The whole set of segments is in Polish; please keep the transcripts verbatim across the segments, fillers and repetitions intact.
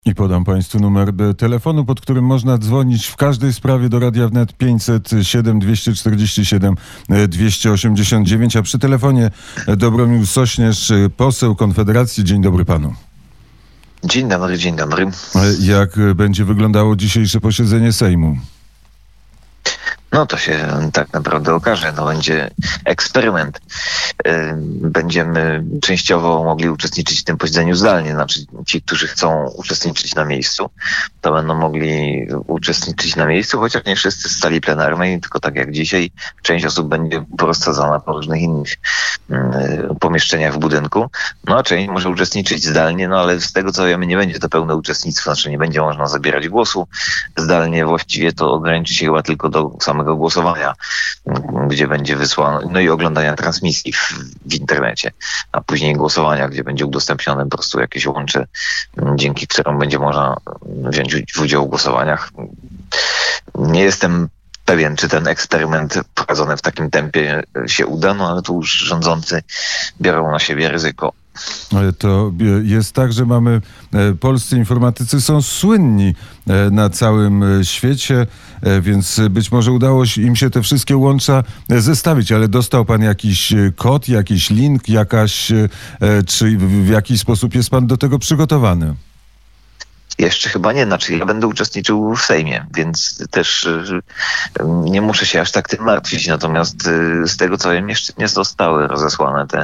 I podam Państwu numer telefonu, pod którym można dzwonić w każdej sprawie do Radia Wnet pięćset siedem dwieście czterdzieści siedem dwieście osiemdziesiąt dziewięć, a przy telefonie Dobromir Sośnierz, poseł Konfederacji. Dzień dobry panu. Dzień dobry, dzień dobry. Jak będzie wyglądało dzisiejsze posiedzenie Sejmu? No to się tak naprawdę okaże. No będzie eksperyment. Będziemy częściowo mogli uczestniczyć w tym posiedzeniu zdalnie. Znaczy ci, którzy chcą uczestniczyć na miejscu, to będą mogli uczestniczyć na miejscu, chociaż nie wszyscy z sali plenarnej, tylko tak jak dzisiaj, część osób będzie porozsadzana po różnych innych pomieszczeniach w budynku. No a część może uczestniczyć zdalnie, no ale z tego co wiemy, nie będzie to pełne uczestnictwo, znaczy nie będzie można zabierać głosu zdalnie. Właściwie to ograniczy się chyba tylko do samego głosowania, gdzie będzie wysłane, no i oglądania transmisji w, w internecie, a później głosowania, gdzie będzie udostępnione po prostu jakieś łącze, dzięki którym będzie można wziąć udział w głosowaniach. Nie jestem pewien, czy ten eksperyment prowadzony w takim tempie się uda, no ale tu już rządzący biorą na siebie ryzyko. To jest tak, że mamy, polscy informatycy są słynni na całym świecie, więc być może udało im się te wszystkie łącza zestawić, ale dostał pan jakiś kod, jakiś link, jakaś, czy w jakiś sposób jest pan do tego przygotowany? Jeszcze chyba nie, znaczy ja będę uczestniczył w Sejmie, więc też nie muszę się aż tak tym martwić. Natomiast z tego co wiem, jeszcze nie zostały rozesłane te,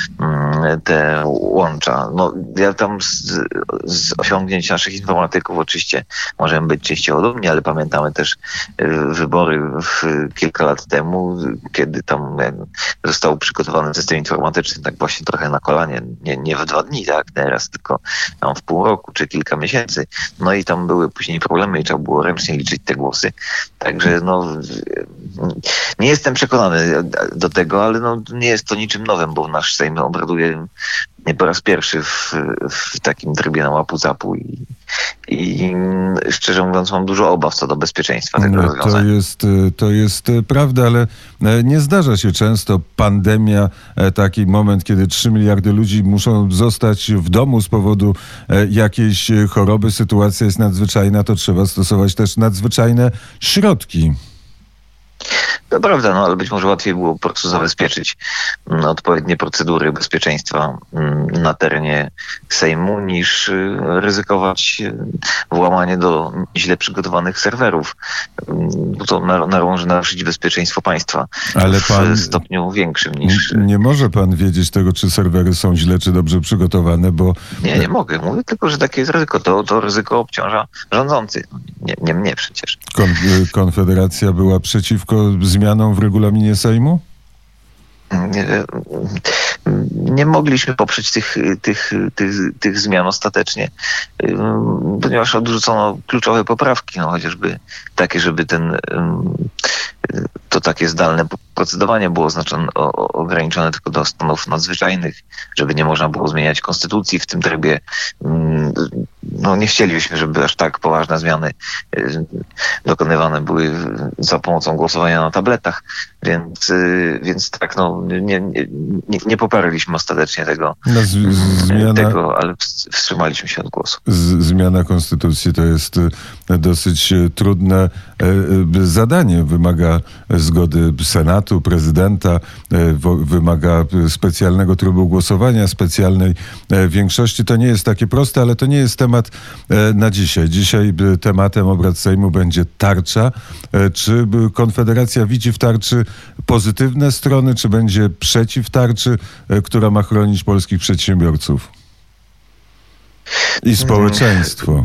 te łącza. No, ja tam z, z osiągnięć naszych informatyków oczywiście możemy być częściowo dumni, ale pamiętamy też wybory w, kilka lat temu, kiedy tam został przygotowany system informatyczny, tak właśnie trochę na kolanie, nie, nie w dwa dni, tak teraz, tylko tam w pół roku czy kilka miesięcy. No i tam były później problemy i trzeba było ręcznie liczyć te głosy. Także no nie jestem przekonany do tego, ale no nie jest to niczym nowym, bo nasz Sejm obraduje nie po raz pierwszy w, w takim trybie na łapu-zapu i, i szczerze mówiąc mam dużo obaw co do bezpieczeństwa tego rozwiązania. To jest, to jest prawda, ale nie zdarza się często pandemia, taki moment, kiedy trzy miliardy ludzi muszą zostać w domu z powodu jakiejś choroby. Sytuacja jest nadzwyczajna, to trzeba stosować też nadzwyczajne środki. To prawda, no ale być może łatwiej było po prostu zabezpieczyć odpowiednie procedury bezpieczeństwa na terenie Sejmu niż ryzykować włamanie do źle przygotowanych serwerów. To należy naruszyć bezpieczeństwo państwa ale pan, w stopniu większym niż... Nie może pan wiedzieć tego, czy serwery są źle, czy dobrze przygotowane, bo... Nie, nie mogę. Mówię tylko, że takie jest ryzyko. To, to ryzyko obciąża rządzących. Nie, nie mnie przecież. Kon, Konfederacja była przeciwko zmianom w regulaminie Sejmu? Nie, nie mogliśmy poprzeć tych, tych, tych, tych zmian ostatecznie, ponieważ odrzucono kluczowe poprawki, no chociażby takie, żeby ten to takie zdalne procedowanie było oznaczone, o, ograniczone tylko do stanów nadzwyczajnych, żeby nie można było zmieniać konstytucji w tym trybie. No nie chcielibyśmy, żeby aż tak poważne zmiany dokonywane były za pomocą głosowania na tabletach, więc, więc tak, no nie, nie, nie poparliśmy ostatecznie tego, no, z, zmiana, tego, ale wstrzymaliśmy się od głosu. Z, zmiana konstytucji to jest dosyć trudne zadanie. Wymaga zgody Senatu, prezydenta, wymaga specjalnego trybu głosowania, specjalnej większości. To nie jest takie proste, ale to nie jest temat na dzisiaj. Dzisiaj tematem obrad Sejmu będzie tarcza. Czy Konfederacja widzi w tarczy pozytywne strony, czy będzie przeciw tarczy, która ma chronić polskich przedsiębiorców i społeczeństwo?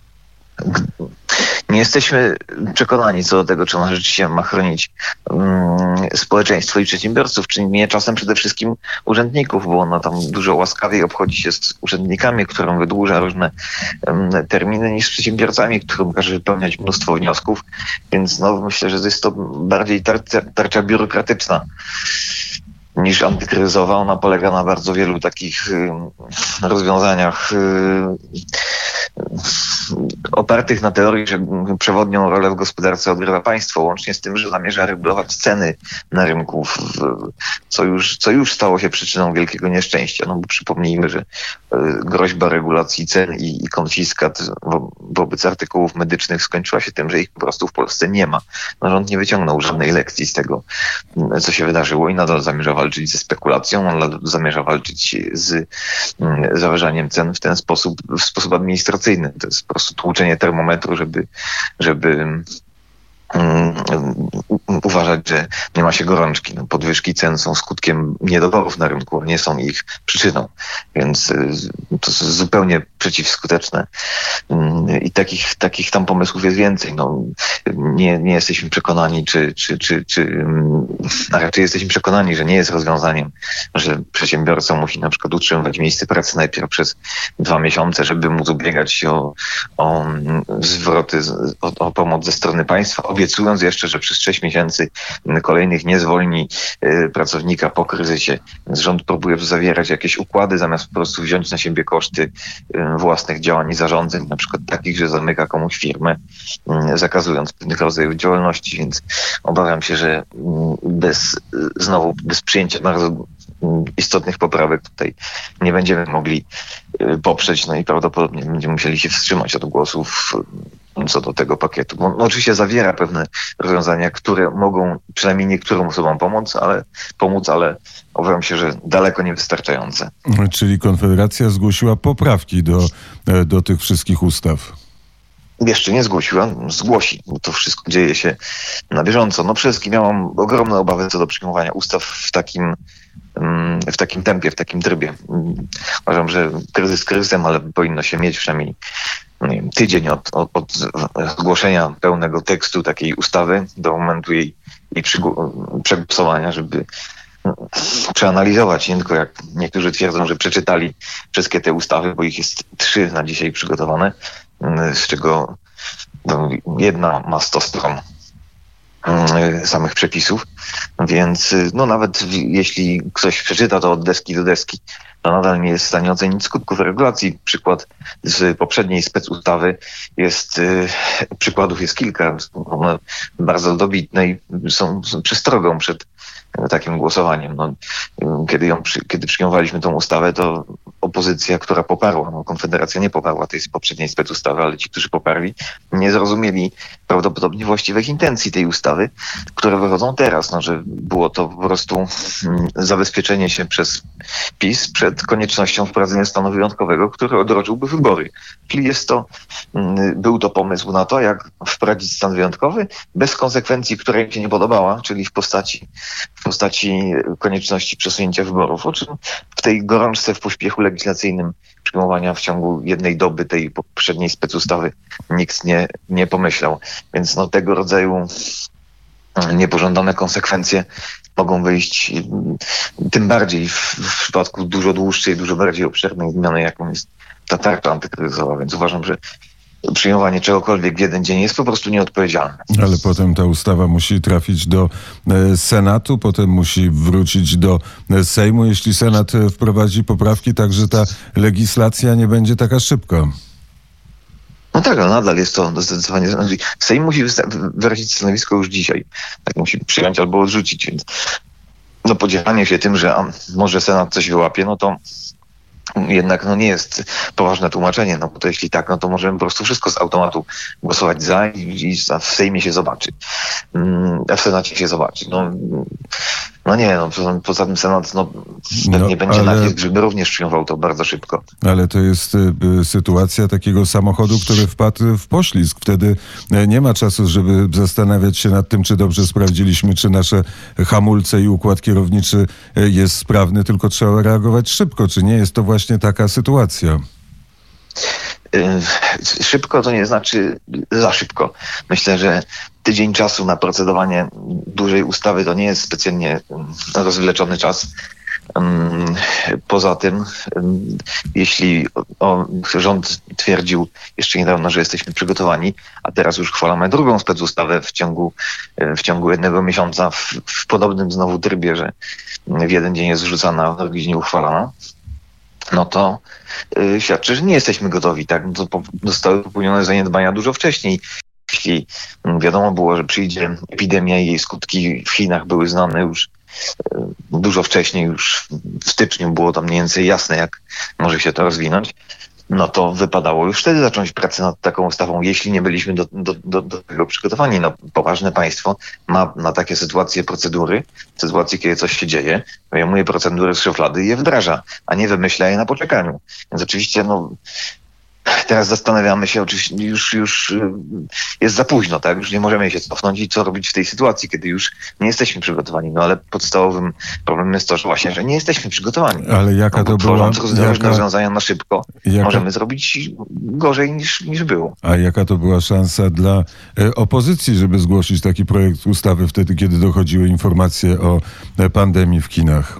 Nie jesteśmy przekonani co do tego, czy ona rzeczywiście ma chronić um, społeczeństwo i przedsiębiorców, czy nie czasem przede wszystkim urzędników, bo ona tam dużo łaskawiej obchodzi się z urzędnikami, którym wydłuża różne um, terminy, niż z przedsiębiorcami, którym każe wypełniać mnóstwo wniosków. Więc no, myślę, że jest to bardziej tarcza, tarcza biurokratyczna niż antykryzysowa. Ona polega na bardzo wielu takich y, rozwiązaniach y, opartych opartych na teorii, że przewodnią rolę w gospodarce odgrywa państwo, łącznie z tym, że zamierza regulować ceny na rynku, co już, co już stało się przyczyną wielkiego nieszczęścia. No bo przypomnijmy, że groźba regulacji cen i, i konfiskat wo, wobec artykułów medycznych skończyła się tym, że ich po prostu w Polsce nie ma. No, rząd nie wyciągnął żadnej lekcji z tego, co się wydarzyło i nadal zamierza walczyć ze spekulacją, nadal zamierza walczyć z zawyżaniem cen w ten sposób, w sposób administracyjny. To jest po prostu tłuczenie termometru, żeby, żeby uważać, że nie ma się gorączki. No, podwyżki cen są skutkiem niedoborów na rynku, nie są ich przyczyną. Więc to jest zupełnie przeciwskuteczne. I takich, takich tam pomysłów jest więcej. No, nie, nie jesteśmy przekonani, czy, czy, czy, czy a raczej jesteśmy przekonani, że nie jest rozwiązaniem, że przedsiębiorca musi na przykład utrzymywać miejsce pracy najpierw przez dwa miesiące, żeby móc ubiegać się o, o zwroty, o, o pomoc ze strony państwa, obiecując jeszcze, że przez sześć miesięcy kolejnych nie zwolni y, pracownika po kryzysie. Więc rząd próbuje zawierać jakieś układy, zamiast po prostu wziąć na siebie koszty y, własnych działań i zarządzeń, na przykład takich, że zamyka komuś firmę, y, zakazując pewnych rodzajów działalności. Więc obawiam się, że y, bez, y, znowu bez przyjęcia bardzo istotnych poprawek tutaj nie będziemy mogli y, poprzeć, no i prawdopodobnie będziemy musieli się wstrzymać od głosów co do tego pakietu. Bo no, oczywiście zawiera pewne rozwiązania, które mogą przynajmniej niektórym osobom pomóc, ale pomóc, ale obawiam się, że daleko niewystarczające. Czyli Konfederacja zgłosiła poprawki do, do tych wszystkich ustaw. Jeszcze nie zgłosiła, zgłosi, bo to wszystko dzieje się na bieżąco. No przede wszystkim ja mam ogromne obawy co do przyjmowania ustaw w takim w takim tempie, w takim trybie. Uważam, że kryzys kryzysem, ale powinno się mieć przynajmniej nie wiem, tydzień od, od, od zgłoszenia pełnego tekstu takiej ustawy do momentu jej, jej przegłosowania, żeby przeanalizować, nie tylko jak niektórzy twierdzą, że przeczytali wszystkie te ustawy, bo ich jest trzy na dzisiaj przygotowane, z czego no, jedna ma sto stron samych przepisów, więc no nawet jeśli ktoś przeczyta to od deski do deski, to nadal nie jest w stanie ocenić skutków regulacji. Przykład z poprzedniej specustawy jest, y, przykładów jest kilka, one bardzo dobitne i są, są przestrogą przed takim głosowaniem. No, kiedy, ją, kiedy przyjmowaliśmy tą ustawę, to opozycja, która poparła, no Konfederacja nie poparła tej poprzedniej specustawy, ale ci, którzy poparli, nie zrozumieli prawdopodobnie właściwych intencji tej ustawy, które wychodzą teraz, no, że było to po prostu zabezpieczenie się przez PiS przed koniecznością wprowadzenia stanu wyjątkowego, który odroczyłby wybory. Czyli jest to, był to pomysł na to, jak wprowadzić stan wyjątkowy bez konsekwencji, która im się nie podobała, czyli w postaci w postaci konieczności przesunięcia wyborów, o czym w tej gorączce, w pośpiechu legislacyjnym przyjmowania w ciągu jednej doby tej poprzedniej specustawy nikt nie, nie pomyślał. Więc no, tego rodzaju niepożądane konsekwencje mogą wyjść tym bardziej w, w przypadku dużo dłuższej, dużo bardziej obszernej zmiany, jaką jest ta tarcza antykryzysowa. Więc uważam, że przyjmowanie czegokolwiek w jeden dzień jest po prostu nieodpowiedzialne. Ale potem ta ustawa musi trafić do Senatu, potem musi wrócić do Sejmu, jeśli Senat wprowadzi poprawki, tak że ta legislacja nie będzie taka szybka. No tak, ale nadal jest to zdecydowanie... Sejm musi wyrazić stanowisko już dzisiaj. Tak musi przyjąć albo odrzucić, więc no podzielanie się tym, że a, może Senat coś wyłapie, no to jednak no nie jest poważne tłumaczenie, no bo to jeśli tak, no to możemy po prostu wszystko z automatu głosować za i, i w Sejmie się zobaczy, a w Senacie się zobaczy. No, no nie, no poza, poza tym Senat no, pewnie no, będzie ale... nacisk, żeby również przyjmował to bardzo szybko. Ale to jest y, sytuacja takiego samochodu, który wpadł w poślizg. Wtedy nie ma czasu, żeby zastanawiać się nad tym, czy dobrze sprawdziliśmy, czy nasze hamulce i układ kierowniczy jest sprawny, tylko trzeba reagować szybko. Czy nie jest to właśnie taka sytuacja? Szybko to nie znaczy za szybko. Myślę, że tydzień czasu na procedowanie dużej ustawy to nie jest specjalnie rozwleczony czas. Poza tym, jeśli o, rząd twierdził jeszcze niedawno, że jesteśmy przygotowani, a teraz już chwalamy drugą specustawę w ciągu, w ciągu jednego miesiąca w, w podobnym znowu trybie, że w jeden dzień jest wrzucana, a w drugi dzień uchwalana, no to y, świadczy, że nie jesteśmy gotowi. Tak? No to po, zostały popełnione zaniedbania dużo wcześniej. Jeśli wiadomo było, że przyjdzie epidemia i jej skutki w Chinach były znane już y, dużo wcześniej, już w styczniu było tam mniej więcej jasne, jak może się to rozwinąć, no to wypadało już wtedy zacząć pracę nad taką ustawą, jeśli nie byliśmy do, do, do, do tego przygotowani. No, poważne państwo ma na takie sytuacje procedury, sytuacje, kiedy coś się dzieje, wyjmuje procedury z szuflady i je wdraża, a nie wymyśla je na poczekaniu. Więc oczywiście, no, teraz zastanawiamy się, oczywiście już, już jest za późno, tak? Już nie możemy się cofnąć i co robić w tej sytuacji, kiedy już nie jesteśmy przygotowani. No ale podstawowym problemem jest to, że właśnie, że nie jesteśmy przygotowani. Ale jaka no, to była... Tworząc różne jaka, rozwiązania na szybko, jaka, możemy zrobić gorzej niż, niż było. A jaka to była szansa dla e, opozycji, żeby zgłosić taki projekt ustawy wtedy, kiedy dochodziły informacje o e, pandemii w kinach?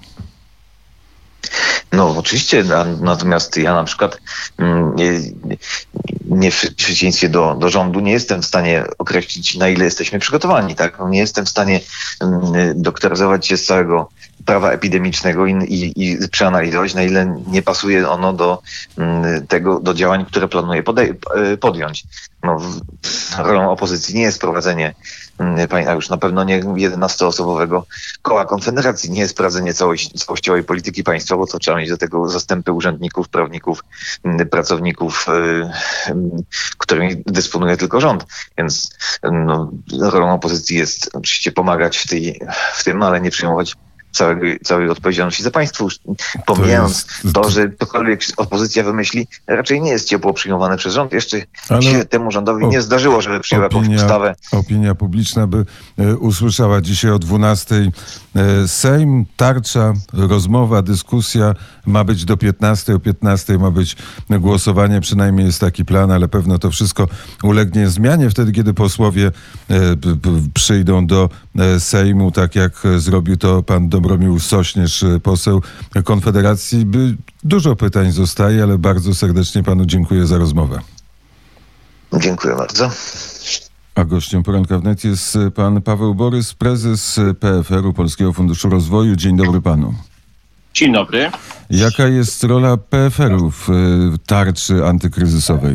No oczywiście, natomiast ja na przykład nie, nie w przeciwieństwie do, do rządu nie jestem w stanie określić, na ile jesteśmy przygotowani. Tak? No, nie jestem w stanie doktoryzować się z całego prawa epidemicznego i, i, i przeanalizować, na ile nie pasuje ono do tego, do działań, które planuje podej- podjąć. No, rolą opozycji nie jest prowadzenie, a już na pewno nie jedenastoosobowego koła Konfederacji, nie jest prowadzenie całości, całościowej polityki państwa, bo to trzeba mieć do tego zastępy urzędników, prawników, pracowników, którymi dysponuje tylko rząd. Więc no, rolą opozycji jest oczywiście pomagać w, tej, w tym, ale nie przyjmować Całej, całej odpowiedzialności za państwo. Pomijając to, jest... to, że cokolwiek opozycja wymyśli, raczej nie jest ciepło przyjmowane przez rząd. Jeszcze ale się temu rządowi o, nie zdarzyło, żeby przyjął opinia, jakąś ustawę. Opinia publiczna by e, usłyszała dzisiaj o dwunastej e, Sejm, tarcza, rozmowa, dyskusja ma być do piętnastej. O piętnastej ma być głosowanie. Przynajmniej jest taki plan, ale pewno to wszystko ulegnie zmianie wtedy, kiedy posłowie e, p, p, przyjdą do e, Sejmu, tak jak zrobił to pan Dobromił Sośnierz, poseł Konfederacji. By dużo pytań zostaje, ale bardzo serdecznie panu dziękuję za rozmowę. Dziękuję bardzo. A gościem Poranka Wnet jest pan Paweł Borys, prezes P F R u, Polskiego Funduszu Rozwoju. Dzień dobry panu. Dzień dobry. Jaka jest rola P F R u w tarczy antykryzysowej?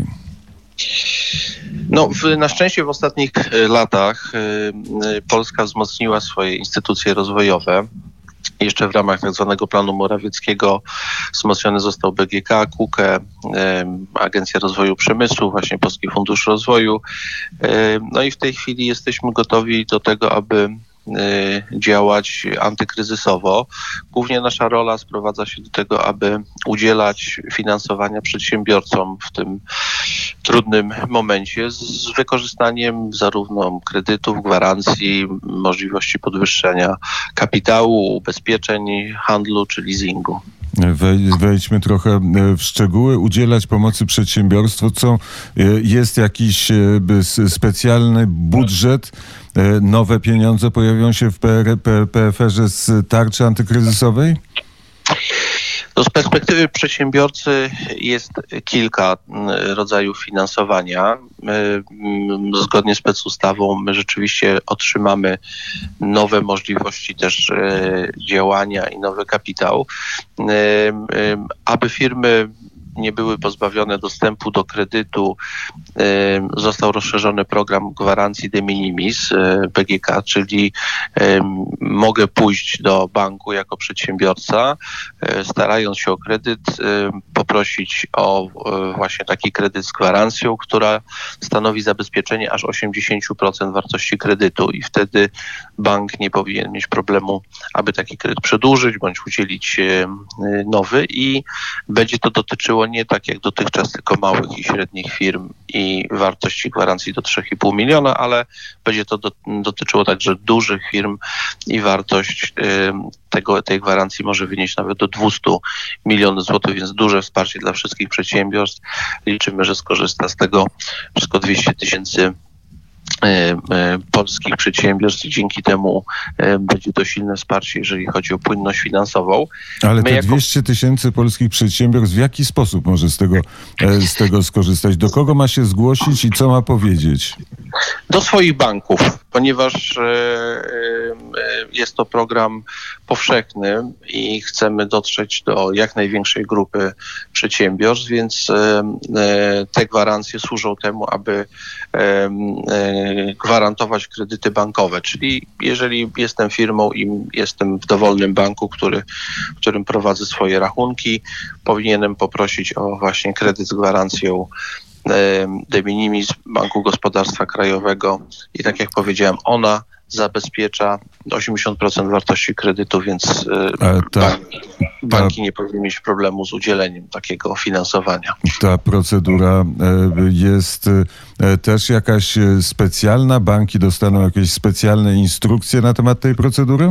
No, w, na szczęście w ostatnich latach y, Polska wzmocniła swoje instytucje rozwojowe. Jeszcze w ramach tak zwanego planu Morawieckiego wzmocniony został B G K, K U K E, y, Agencja Rozwoju Przemysłu, właśnie Polski Fundusz Rozwoju. Y, no i w tej chwili jesteśmy gotowi do tego, aby działać antykryzysowo. Głównie nasza rola sprowadza się do tego, aby udzielać finansowania przedsiębiorcom w tym trudnym momencie z wykorzystaniem zarówno kredytów, gwarancji, możliwości podwyższenia kapitału, ubezpieczeń, handlu czy leasingu. Wejdźmy trochę w szczegóły. Udzielać pomocy przedsiębiorstwu. Co, jest jakiś specjalny budżet? Nowe pieniądze pojawią się w P F R ze z tarczy antykryzysowej? To z perspektywy przedsiębiorcy jest kilka rodzajów finansowania. Zgodnie z specustawą my rzeczywiście otrzymamy nowe możliwości też działania i nowy kapitał. Aby firmy nie były pozbawione dostępu do kredytu, został rozszerzony program gwarancji de minimis B G K, czyli mogę pójść do banku jako przedsiębiorca, starając się o kredyt, poprosić o właśnie taki kredyt z gwarancją, która stanowi zabezpieczenie aż osiemdziesiąt procent wartości kredytu i wtedy bank nie powinien mieć problemu, aby taki kredyt przedłużyć bądź udzielić nowy i będzie to dotyczyło nie tak jak dotychczas tylko małych i średnich firm i wartości gwarancji do trzy i pół miliona, ale będzie to do, dotyczyło także dużych firm i wartość y, tego, tej gwarancji może wynieść nawet do dwieście milionów złotych, więc duże wsparcie dla wszystkich przedsiębiorstw. Liczymy, że skorzysta z tego wszystko dwieście tysięcy polskich przedsiębiorstw i dzięki temu będzie to silne wsparcie, jeżeli chodzi o płynność finansową. Ale My te jako... dwieście tysięcy polskich przedsiębiorstw w jaki sposób może z tego, z tego skorzystać? Do kogo ma się zgłosić i co ma powiedzieć? Do swoich banków, ponieważ jest to program powszechny i chcemy dotrzeć do jak największej grupy przedsiębiorstw, więc te gwarancje służą temu, aby gwarantować kredyty bankowe. Czyli jeżeli jestem firmą i jestem w dowolnym banku, który, w którym prowadzę swoje rachunki, powinienem poprosić o właśnie kredyt z gwarancją de minimis Banku Gospodarstwa Krajowego i tak jak powiedziałem, ona zabezpiecza osiemdziesiąt procent wartości kredytu, więc ta, banki, banki ta, nie powinny mieć problemu z udzieleniem takiego finansowania. Ta procedura jest też jakaś specjalna? Banki dostaną jakieś specjalne instrukcje na temat tej procedury?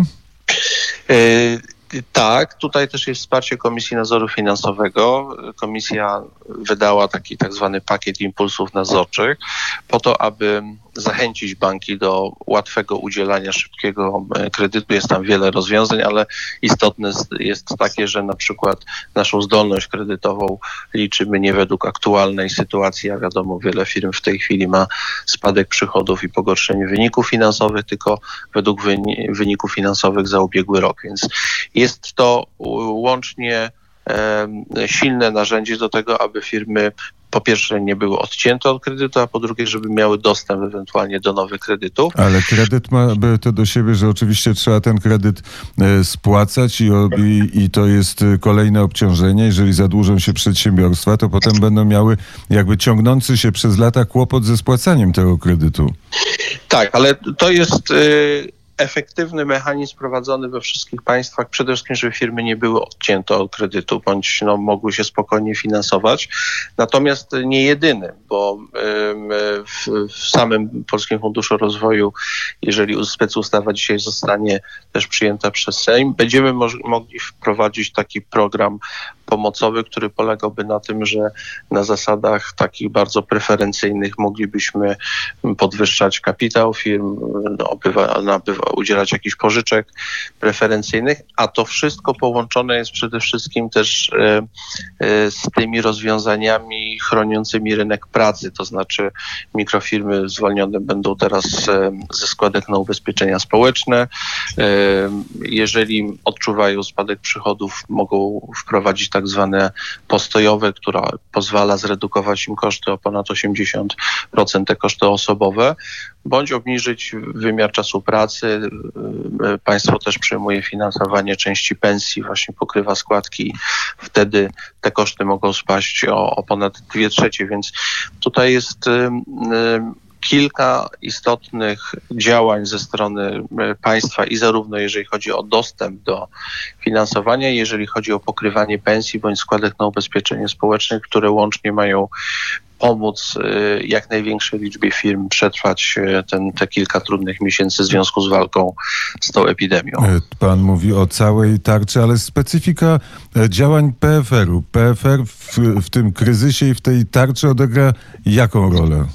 Y- Tak, tutaj też jest wsparcie Komisji Nadzoru Finansowego. Komisja wydała taki tak zwany pakiet impulsów nadzorczych po to, aby zachęcić banki do łatwego udzielania szybkiego kredytu. Jest tam wiele rozwiązań, ale istotne jest takie, że na przykład naszą zdolność kredytową liczymy nie według aktualnej sytuacji, a wiadomo, wiele firm w tej chwili ma spadek przychodów i pogorszenie wyników finansowych, tylko według wyników finansowych za ubiegły rok. Więc jest to łącznie e, silne narzędzie do tego, aby firmy po pierwsze nie były odcięte od kredytu, a po drugie, żeby miały dostęp ewentualnie do nowych kredytów. Ale kredyt ma to do siebie, że oczywiście trzeba ten kredyt e, spłacać i, i, i to jest kolejne obciążenie. Jeżeli zadłużą się przedsiębiorstwa, to potem będą miały jakby ciągnący się przez lata kłopot ze spłacaniem tego kredytu. Tak, ale to jest... Y- efektywny mechanizm prowadzony we wszystkich państwach, przede wszystkim, żeby firmy nie były odcięte od kredytu, bądź no, mogły się spokojnie finansować. Natomiast nie jedyny, bo w, w samym Polskim Funduszu Rozwoju, jeżeli specustawa dzisiaj zostanie też przyjęta przez Sejm, będziemy mo- mogli wprowadzić taki program pomocowy, który polegałby na tym, że na zasadach takich bardzo preferencyjnych moglibyśmy podwyższać kapitał firm, nabywa, nabywa, udzielać jakichś pożyczek preferencyjnych, a to wszystko połączone jest przede wszystkim też e, e, z tymi rozwiązaniami chroniącymi rynek pracy, to znaczy mikrofirmy zwolnione będą teraz e, ze składek na ubezpieczenia społeczne. E, jeżeli odczuwają spadek przychodów, mogą wprowadzić tak zwane postojowe, która pozwala zredukować im koszty o ponad osiemdziesiąt procent, te koszty osobowe, bądź obniżyć wymiar czasu pracy. Państwo też przyjmuje finansowanie części pensji, właśnie pokrywa składki. Wtedy te koszty mogą spaść o, o ponad dwie trzecie, więc tutaj jest y, y, kilka istotnych działań ze strony państwa i zarówno jeżeli chodzi o dostęp do finansowania, jeżeli chodzi o pokrywanie pensji bądź składek na ubezpieczenie społeczne, które łącznie mają pomóc jak największej liczbie firm przetrwać ten, te kilka trudnych miesięcy w związku z walką z tą epidemią. Pan mówi o całej tarczy, ale specyfika działań P F R-u. P F R w, w tym kryzysie i w tej tarczy odegra jaką rolę?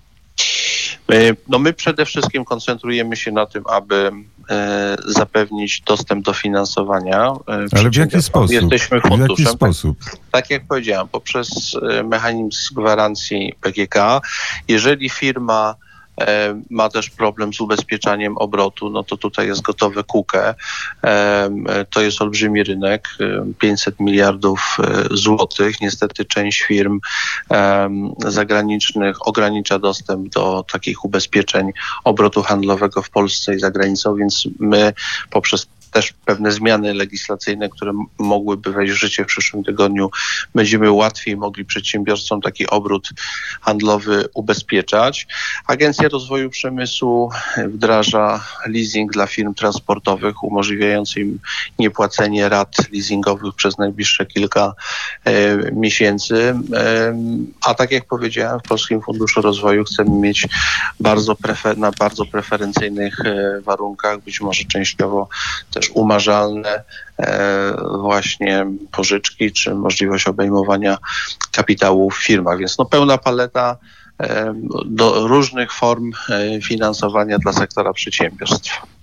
No my przede wszystkim koncentrujemy się na tym, aby e, zapewnić dostęp do finansowania. E, Ale w jaki sposób? Jesteśmy funduszem. W jaki sposób? Tak, tak jak powiedziałem, poprzez mechanizm gwarancji P G K. Jeżeli firma e, ma też problem z ubezpieczaniem obrotu, no to tutaj jest gotowe kukę. E, to jest olbrzymi rynek, pięćset miliardów złotych. Niestety część firm e, zagranicznych ogranicza dostęp do takich ubezpieczeń obrotu handlowego w Polsce i za granicą, więc my poprzez też pewne zmiany legislacyjne, które mogłyby wejść w życie w przyszłym tygodniu, będziemy łatwiej mogli przedsiębiorcom taki obrót handlowy ubezpieczać. Agencja Rozwoju Przemysłu wdraża leasing dla firm transportowych, umożliwiający im niepłacenie rat leasingowych przez najbliższe kilka e, miesięcy. E, a tak jak powiedziałem, w Polskim Funduszu Rozwoju chcemy mieć bardzo prefer- na bardzo preferencyjnych e, warunkach, być może częściowo też umarzalne e, właśnie pożyczki, czy możliwość obejmowania kapitału w firmach. Więc no pełna paleta e, do różnych form e, finansowania dla sektora przedsiębiorstw.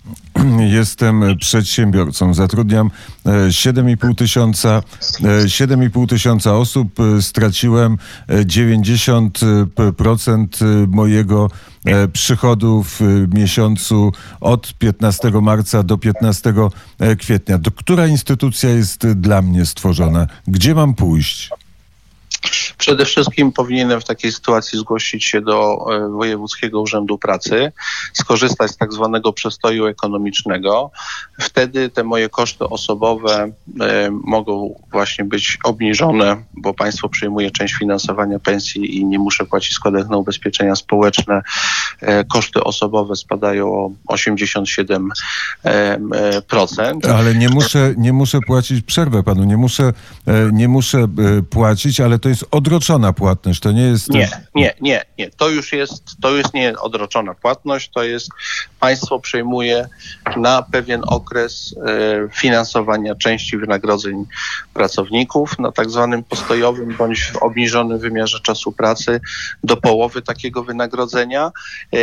Jestem przedsiębiorcą. Zatrudniam siedem i pół tysiąca, siedem i pół tysiąca osób. Straciłem dziewięćdziesiąt procent mojego przychodu w miesiącu od piętnastego marca do piętnastego kwietnia. Do która instytucja jest dla mnie stworzona? Gdzie mam pójść? Przede wszystkim powinienem w takiej sytuacji zgłosić się do Wojewódzkiego Urzędu Pracy, skorzystać z tak zwanego przestoju ekonomicznego. Wtedy te moje koszty osobowe e, mogą właśnie być obniżone, bo państwo przejmuje część finansowania pensji i nie muszę płacić składek na ubezpieczenia społeczne. E, koszty osobowe spadają o osiemdziesiąt siedem procent. Ale nie muszę, nie muszę płacić, przerwę panu, nie muszę, nie muszę płacić, ale to jest odroczona płatność, to nie jest... Nie, nie, nie, nie. To już jest, to jest nie odroczona płatność, to jest państwo przejmuje na pewien okres e, finansowania części wynagrodzeń pracowników na tak zwanym postojowym bądź w obniżonym wymiarze czasu pracy do połowy takiego wynagrodzenia e,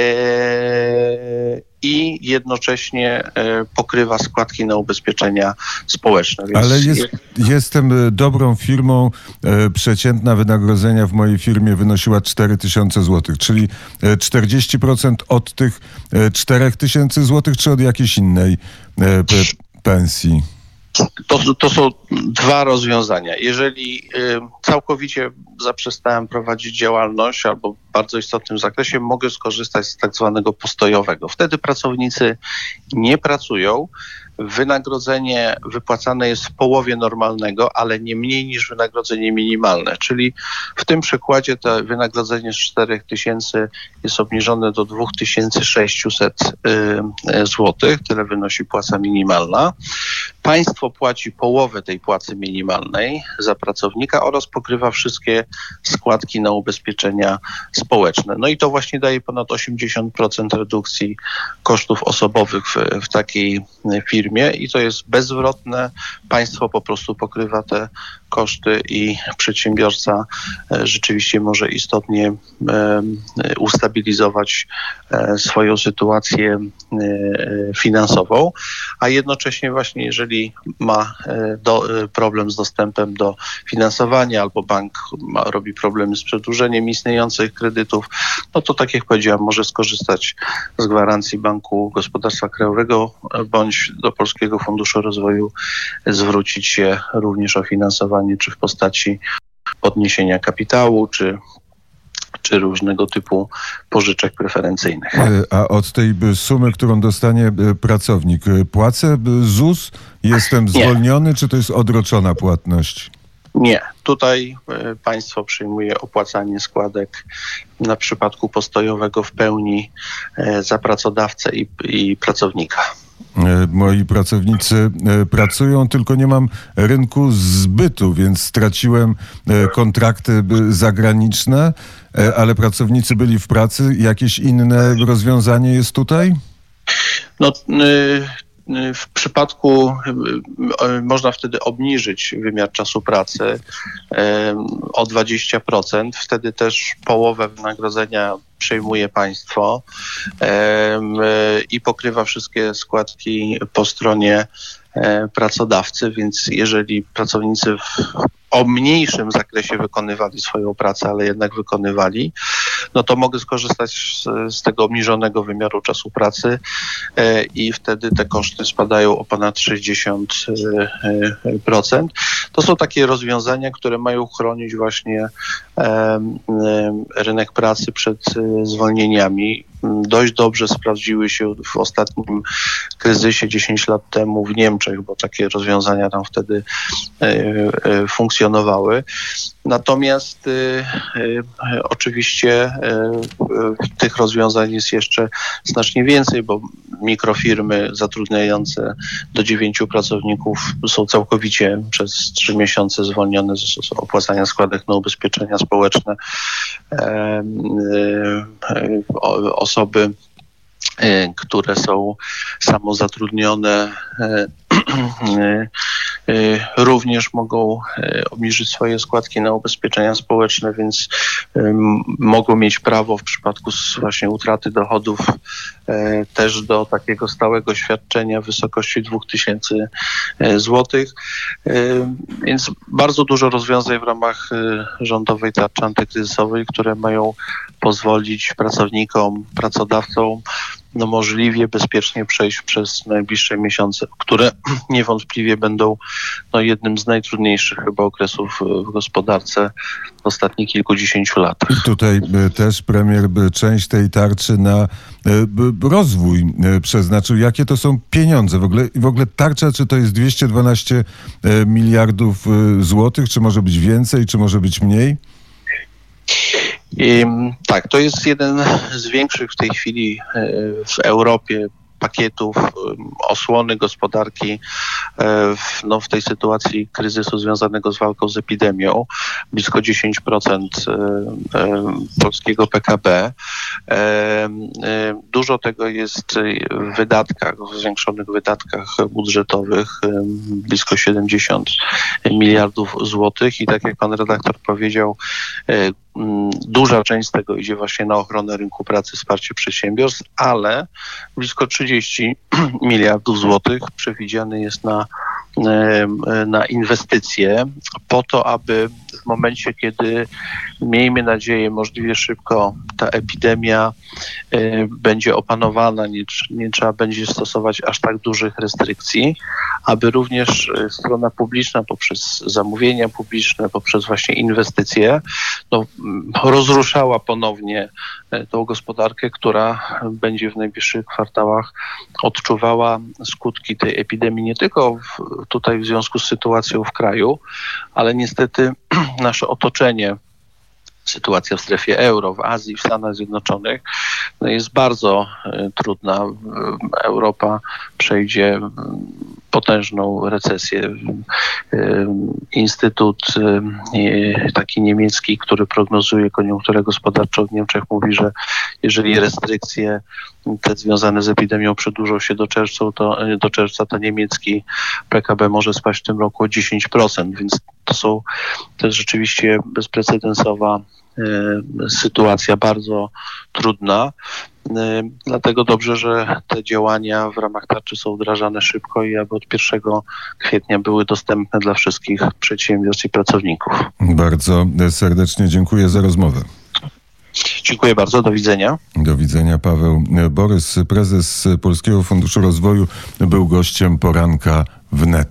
i jednocześnie e, pokrywa składki na ubezpieczenia społeczne. Więc ale jest, jestem dobrą firmą, e, przeciętna wynagrodzenia w mojej firmie wynosiła cztery tysiące złotych, czyli czterdzieści procent od tych cztery tysiące złotych, czy od jakiejś innej e, p, pensji? To, to są dwa rozwiązania. Jeżeli y, całkowicie zaprzestałem prowadzić działalność albo w bardzo istotnym zakresie, mogę skorzystać z tak zwanego postojowego. Wtedy pracownicy nie pracują. Wynagrodzenie wypłacane jest w połowie normalnego, ale nie mniej niż wynagrodzenie minimalne. Czyli w tym przykładzie to wynagrodzenie z czterech tysięcy jest obniżone do dwa tysiące sześćset złotych. Tyle wynosi płaca minimalna. Państwo płaci połowę tej płacy minimalnej za pracownika oraz pokrywa wszystkie składki na ubezpieczenia społeczne. No i to właśnie daje ponad osiemdziesiąt procent redukcji kosztów osobowych w, w takiej firmie i to jest bezzwrotne. Państwo po prostu pokrywa te koszty i przedsiębiorca e, rzeczywiście może istotnie e, ustabilizować e, swoją sytuację e, finansową, a jednocześnie właśnie jeżeli ma e, do, e, problem z dostępem do finansowania albo bank ma, robi problemy z przedłużeniem istniejących kredytów, no to tak jak powiedziałem, może skorzystać z gwarancji Banku Gospodarstwa Krajowego bądź do Polskiego Funduszu Rozwoju zwrócić się również o finansowanie czy w postaci podniesienia kapitału, czy, czy różnego typu pożyczek preferencyjnych. A od tej sumy, którą dostanie pracownik, płacę ZUS? Jestem zwolniony, Nie. czy to jest odroczona płatność? Nie. Tutaj y, państwo przyjmuje opłacanie składek na przypadku postojowego w pełni y, za pracodawcę i, i pracownika. Moi pracownicy pracują, tylko nie mam rynku zbytu, więc straciłem kontrakty zagraniczne, ale pracownicy byli w pracy. Jakieś inne rozwiązanie jest tutaj? No, y- W przypadku można wtedy obniżyć wymiar czasu pracy o dwadzieścia procent. Wtedy też połowę wynagrodzenia przejmuje państwo i pokrywa wszystkie składki po stronie pracodawcy, z jeżeli pracownicy w o mniejszym zakresie wykonywali swoją pracę, ale jednak wykonywali, no to mogę skorzystać z, z tego obniżonego wymiaru czasu pracy e, i wtedy te koszty spadają o ponad sześćdziesiąt procent. To są takie rozwiązania, które mają chronić właśnie e, e, rynek pracy przed e, zwolnieniami. Dość dobrze sprawdziły się w ostatnim kryzysie dziesięć lat temu w Niemczech, bo takie rozwiązania tam wtedy e, e, funkcjonowały. Natomiast y, y, oczywiście y, tych rozwiązań jest jeszcze znacznie więcej, bo mikrofirmy zatrudniające do dziewięciu pracowników są całkowicie przez trzy miesiące zwolnione z opłacania składek na ubezpieczenia społeczne. E, e, e, osoby, które są samozatrudnione, również mogą obniżyć swoje składki na ubezpieczenia społeczne, więc mogą mieć prawo w przypadku właśnie utraty dochodów też do takiego stałego świadczenia w wysokości dwa tysiące złotych. Więc bardzo dużo rozwiązań w ramach rządowej tarczy antykryzysowej, które mają pozwolić pracownikom, pracodawcom no możliwie bezpiecznie przejść przez najbliższe miesiące, które niewątpliwie będą no, jednym z najtrudniejszych chyba okresów w gospodarce w ostatnich kilkudziesięciu latach. I tutaj też premier część tej tarczy na rozwój przeznaczył. Jakie to są pieniądze? W ogóle, w ogóle tarcza, czy to jest dwieście dwanaście miliardów złotych, czy może być więcej, czy może być mniej? I, tak, to jest jeden z większych w tej chwili w Europie pakietów osłony gospodarki w, no, w tej sytuacji kryzysu związanego z walką z epidemią. Blisko dziesięć procent polskiego P K B. Dużo tego jest w wydatkach, w zwiększonych wydatkach budżetowych, blisko siedemdziesiąt miliardów złotych i tak jak pan redaktor powiedział, duża część z tego idzie właśnie na ochronę rynku pracy, wsparcie przedsiębiorstw, ale blisko trzydzieści miliardów złotych przewidziane jest na, na inwestycje po to, aby w momencie, kiedy miejmy nadzieję możliwie szybko ta epidemia będzie opanowana, nie, nie trzeba będzie stosować aż tak dużych restrykcji, aby również strona publiczna poprzez zamówienia publiczne, poprzez właśnie inwestycje no, rozruszała ponownie tą gospodarkę, która będzie w najbliższych kwartałach odczuwała skutki tej epidemii nie tylko w, tutaj w związku z sytuacją w kraju, ale niestety nasze otoczenie, sytuacja w strefie euro, w Azji, w Stanach Zjednoczonych no jest bardzo y, trudna. Europa przejdzie potężną recesję. Y, Instytut y, taki niemiecki, który prognozuje koniunkturę gospodarczą w Niemczech, mówi, że jeżeli restrykcje te związane z epidemią przedłużą się do czerwca, to, do czerwca, to niemiecki P K B może spaść w tym roku o dziesięć procent, więc to są to jest rzeczywiście bezprecedensowa sytuacja, bardzo trudna. Dlatego dobrze, że te działania w ramach tarczy są wdrażane szybko i aby od pierwszego kwietnia były dostępne dla wszystkich przedsiębiorstw i pracowników. Bardzo serdecznie dziękuję za rozmowę. Dziękuję bardzo, do widzenia. Do widzenia. Paweł Borys, prezes Polskiego Funduszu Rozwoju, był gościem poranka w net.